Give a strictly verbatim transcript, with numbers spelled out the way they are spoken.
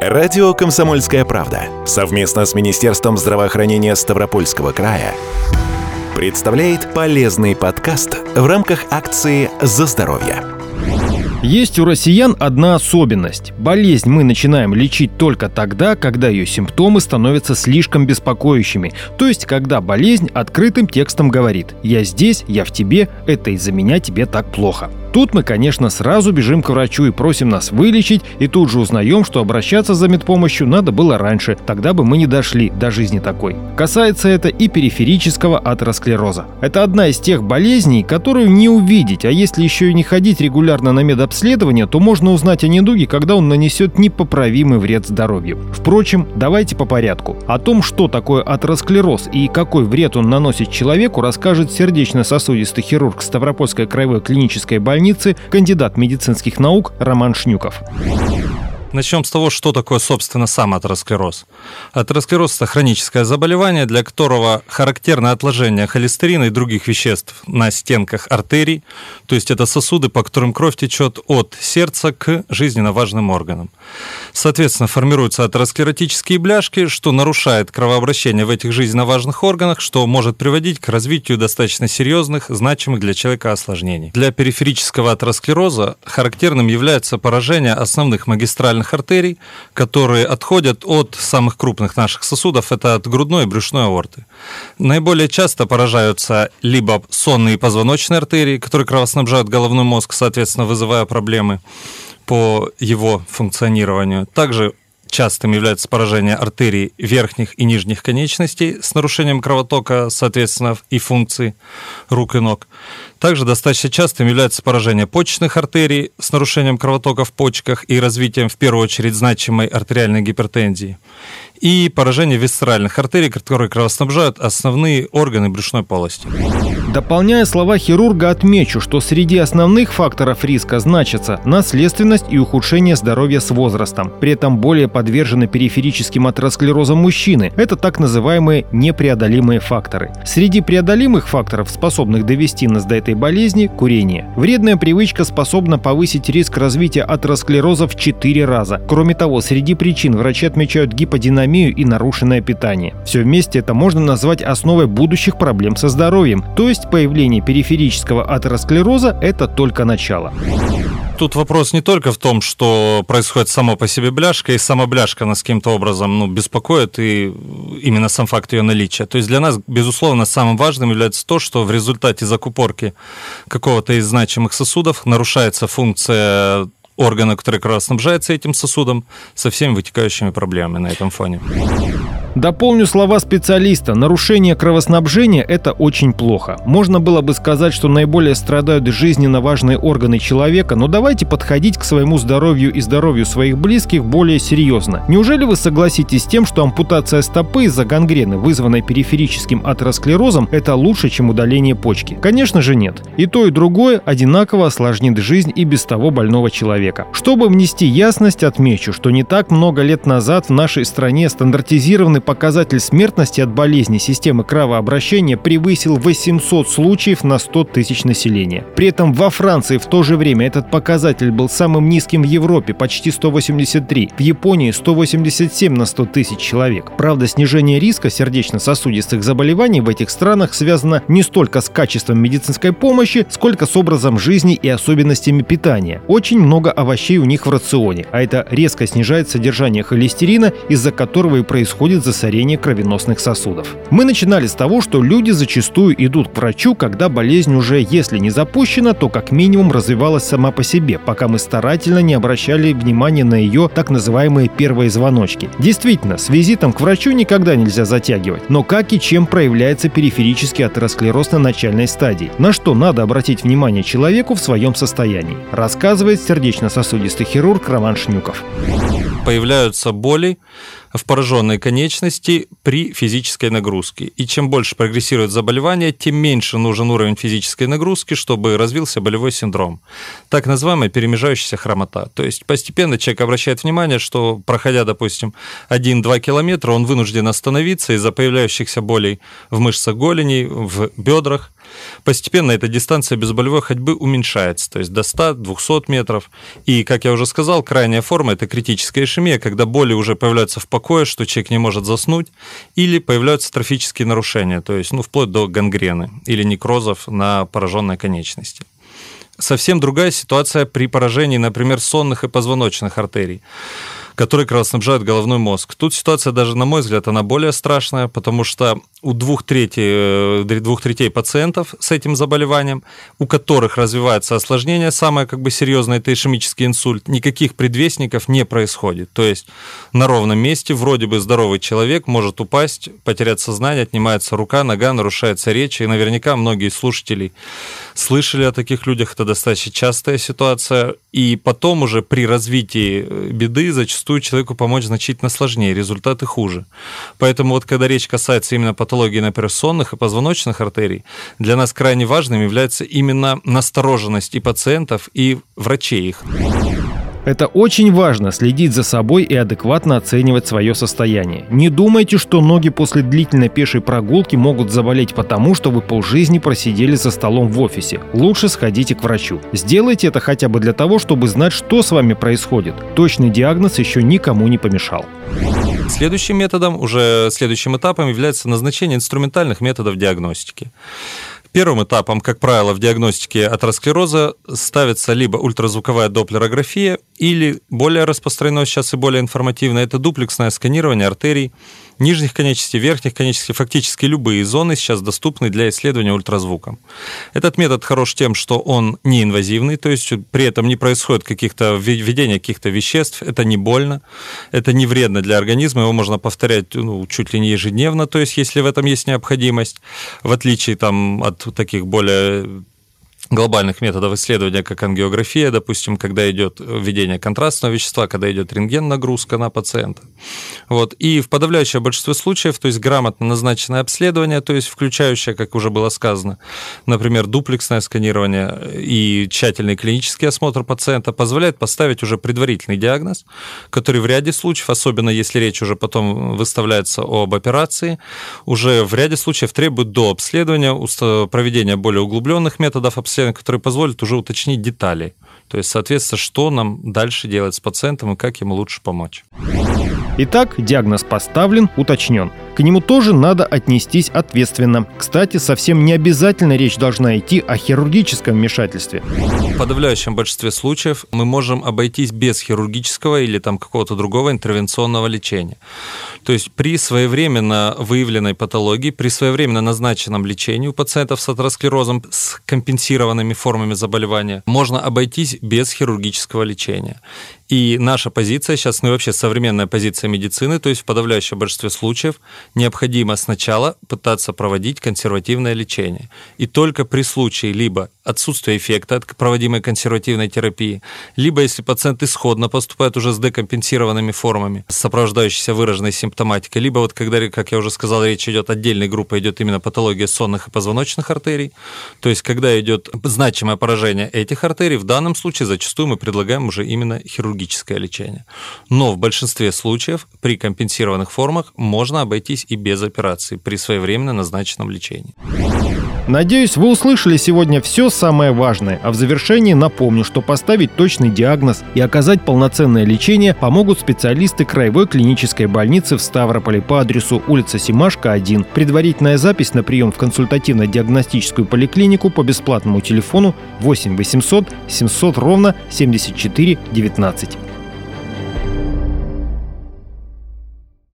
Радио «Комсомольская правда» совместно с Министерством здравоохранения Ставропольского края представляет полезный подкаст в рамках акции «За здоровье». Есть у россиян одна особенность. Болезнь мы начинаем лечить только тогда, когда ее симптомы становятся слишком беспокоящими. То есть, когда болезнь открытым текстом говорит: «Я здесь, я в тебе, это из-за меня тебе так плохо». Тут мы, конечно, сразу бежим к врачу и просим нас вылечить, и тут же узнаем, что обращаться за медпомощью надо было раньше, тогда бы мы не дошли до жизни такой. Касается это и периферического атеросклероза. Это одна из тех болезней, которую не увидеть, а если еще и не ходить регулярно на медобследование, то можно узнать о недуге, когда он нанесет непоправимый вред здоровью. Впрочем, давайте по порядку. О том, что такое атеросклероз и какой вред он наносит человеку, расскажет сердечно-сосудистый хирург Ставропольской краевой клинической больницы, кандидат медицинских наук Роман Шнюков. Начнем с того, что такое, собственно, сам атеросклероз. Атеросклероз – это хроническое заболевание, для которого характерно отложение холестерина и других веществ на стенках артерий, то есть это сосуды, по которым кровь течет от сердца к жизненно важным органам. Соответственно, формируются атеросклеротические бляшки, что нарушает кровообращение в этих жизненно важных органах, что может приводить к развитию достаточно серьезных, значимых для человека осложнений. Для периферического атеросклероза характерным является поражение основных магистральных артерий, которые отходят от самых крупных наших сосудов, это от грудной и брюшной аорты. Наиболее часто поражаются либо сонные и позвоночные артерии, которые кровоснабжают головной мозг, соответственно, вызывая проблемы по его функционированию. Также частым является поражение артерий верхних и нижних конечностей с нарушением кровотока, соответственно, и функций рук и ног. Также достаточно частым является поражение почечных артерий с нарушением кровотока в почках и развитием, в первую очередь, значимой артериальной гипертензии. И поражение висцеральных артерий, которые кровоснабжают основные органы брюшной полости. Дополняя слова хирурга, отмечу, что среди основных факторов риска значатся наследственность и ухудшение здоровья с возрастом. При этом более подвержены периферическим атеросклерозам мужчины. Это так называемые непреодолимые факторы. Среди преодолимых факторов, способных довести нас до этой болезни, курение. Вредная привычка способна повысить риск развития атеросклероза в четыре раза. Кроме того, среди причин врачи отмечают гиподинамию и нарушенное питание. Все вместе это можно назвать основой будущих проблем со здоровьем. То есть появление периферического атеросклероза – это только начало. Тут вопрос не только в том, что происходит само по себе бляшка, и сама бляшка нас каким-то образом ну, беспокоит, и именно сам факт ее наличия. То есть для нас, безусловно, самым важным является то, что в результате закупорки какого-то из значимых сосудов нарушается функция органа, который кровоснабжается этим сосудом, со всеми вытекающими проблемами на этом фоне. Дополню слова специалиста. Нарушение кровоснабжения – это очень плохо. Можно было бы сказать, что наиболее страдают жизненно важные органы человека, но давайте подходить к своему здоровью и здоровью своих близких более серьезно. Неужели вы согласитесь с тем, что ампутация стопы из-за гангрены, вызванной периферическим атеросклерозом, это лучше, чем удаление почки? Конечно же нет. И то, и другое одинаково осложнит жизнь и без того больного человека. Чтобы внести ясность, отмечу, что не так много лет назад в нашей стране стандартизированный показатель смертности от болезни системы кровообращения превысил восемьсот случаев на сто тысяч населения. При этом во Франции в то же время этот показатель был самым низким в Европе, почти сто восемьдесят три, в Японии сто восемьдесят семь на сто тысяч человек. Правда, снижение риска сердечно-сосудистых заболеваний в этих странах связано не столько с качеством медицинской помощи, сколько с образом жизни и особенностями питания. Очень много овощей у них в рационе, а это резко снижает содержание холестерина, из-за которого и происходит засорение кровеносных сосудов. Мы начинали с того, что люди зачастую идут к врачу, когда болезнь уже, если не запущена, то как минимум развивалась сама по себе, пока мы старательно не обращали внимания на ее так называемые первые звоночки. Действительно, с визитом к врачу никогда нельзя затягивать. Но как и чем проявляется периферический атеросклероз на начальной стадии? На что надо обратить внимание человеку в своем состоянии? Рассказывает сердечно-сосудистый хирург Роман Шнюков. Появляются боли в пораженной конечности при физической нагрузке. И чем больше прогрессирует заболевание, тем меньше нужен уровень физической нагрузки, чтобы развился болевой синдром. Так называемая перемежающаяся хромота. То есть постепенно человек обращает внимание, что, проходя, допустим, один-два километра, он вынужден остановиться из-за появляющихся болей в мышцах голени, в бедрах. Постепенно эта дистанция безболевой ходьбы уменьшается, то есть до ста-двухсот метров. И, как я уже сказал, крайняя форма – это критическая ишемия, когда боли уже появляются в покое, что человек не может заснуть, или появляются трофические нарушения, то есть ну, вплоть до гангрены или некрозов на пораженной конечности. Совсем другая ситуация при поражении, например, сонных и позвоночных артерий, которые кровоснабжают головной мозг. Тут ситуация даже, на мой взгляд, она более страшная, потому что у двух третей, двух третей пациентов с этим заболеванием, у которых развивается осложнение, самое как бы серьезное – это ишемический инсульт, никаких предвестников не происходит. То есть на ровном месте вроде бы здоровый человек может упасть, потерять сознание, отнимается рука, нога, нарушается речь. И наверняка многие слушатели слышали о таких людях, это достаточно частая ситуация. И потом уже при развитии беды зачастую человеку помочь значительно сложнее, результаты хуже. Поэтому вот когда речь касается именно патологии, например, сонных и позвоночных артерий, для нас крайне важным является именно настороженность и пациентов, и врачей их. Это очень важно – следить за собой и адекватно оценивать свое состояние. Не думайте, что ноги после длительной пешей прогулки могут заболеть потому, что вы полжизни просидели за столом в офисе. Лучше сходите к врачу. Сделайте это хотя бы для того, чтобы знать, что с вами происходит. Точный диагноз еще никому не помешал. Следующим методом, уже следующим этапом является назначение инструментальных методов диагностики. Первым этапом, как правило, в диагностике атеросклероза ставится либо ультразвуковая доплерография, или более распространенное сейчас и более информативное – это дуплексное сканирование артерий нижних конечностей, верхних конечностей, фактически любые зоны сейчас доступны для исследования ультразвуком. Этот метод хорош тем, что он неинвазивный, то есть при этом не происходит каких-то введения каких-то веществ, это не больно, это не вредно для организма, его можно повторять ну, чуть ли не ежедневно, то есть если в этом есть необходимость, в отличие там, от таких более глобальных методов исследования, как ангиография, допустим, когда идет введение контрастного вещества, когда идет рентген-нагрузка на пациента. Вот. И в подавляющем большинстве случаев, то есть грамотно назначенное обследование, то есть включающее, как уже было сказано, например, дуплексное сканирование и тщательный клинический осмотр пациента, позволяет поставить уже предварительный диагноз, который в ряде случаев, особенно если речь уже потом выставляется об операции, уже в ряде случаев требует до обследования, проведения более углубленных методов обследования, которые позволят уже уточнить детали. То есть, соответственно, что нам дальше делать с пациентом и как ему лучше помочь. Итак, диагноз поставлен, уточнен. К нему тоже надо отнестись ответственно. Кстати, совсем не обязательно речь должна идти о хирургическом вмешательстве. В подавляющем большинстве случаев мы можем обойтись без хирургического или там какого-то другого интервенционного лечения. То есть при своевременно выявленной патологии, при своевременно назначенном лечении у пациентов с атеросклерозом с компенсированными формами заболевания можно обойтись без хирургического лечения. И наша позиция сейчас, ну и вообще современная позиция медицины, то есть в подавляющем большинстве случаев необходимо сначала пытаться проводить консервативное лечение. И только при случае либо отсутствия эффекта от проводимой консервативной терапии, либо если пациент исходно поступает уже с декомпенсированными формами, с сопровождающейся выраженной симптоматикой, либо вот когда, как я уже сказал, речь идет отдельной группой, идет именно патология сонных и позвоночных артерий, то есть когда идет значимое поражение этих артерий, в данном случае зачастую мы предлагаем уже именно хирургическое лечение. Но в большинстве случаев при компенсированных формах можно обойтись и без операции при своевременно назначенном лечении. Надеюсь, вы услышали сегодня все самое важное, а в завершении напомню, что поставить точный диагноз и оказать полноценное лечение помогут специалисты Краевой клинической больницы в Ставрополе по адресу улица Семашко, один. Предварительная запись на прием в консультативно-диагностическую поликлинику по бесплатному телефону восемь восемьсот семьсот ровно семьдесят четыре девятнадцать.